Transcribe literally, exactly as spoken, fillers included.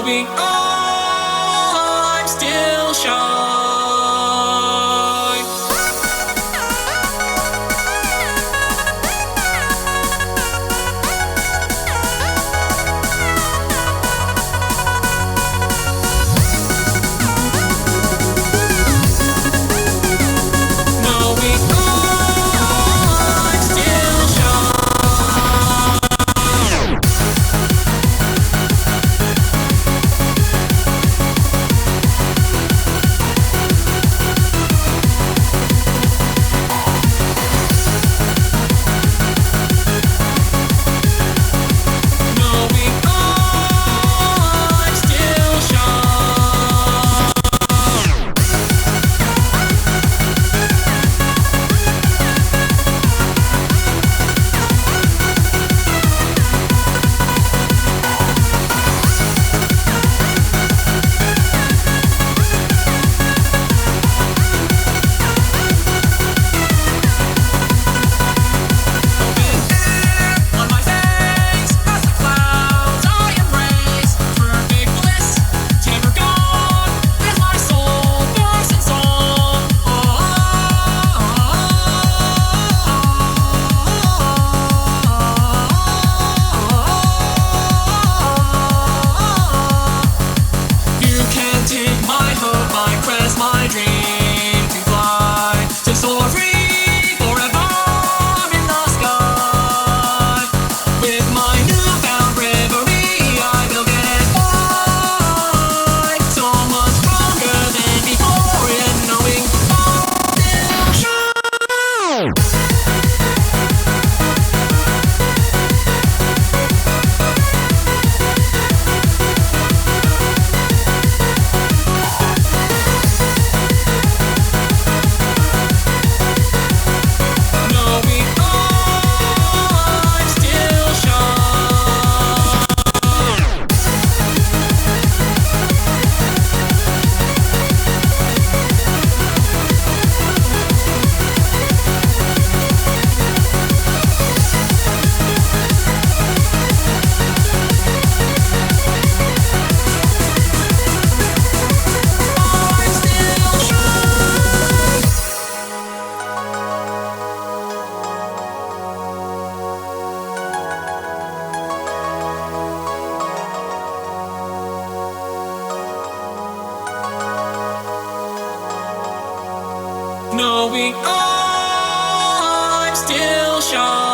Knowing I'm still shy. Knowing I'm still shy. Knowing I'm still shy. On my face, past the clouds I embrace. Perfect bliss, never gone. As my soul bursts in song. You can take my hope, my quest, my dream to fly, to soar free forever in the sky. With my newfound bravery, I will get by. So much stronger than before, and knowing I'll still shine. Knowing I'm still shy. I'm still shy. Knowing I'm still shy.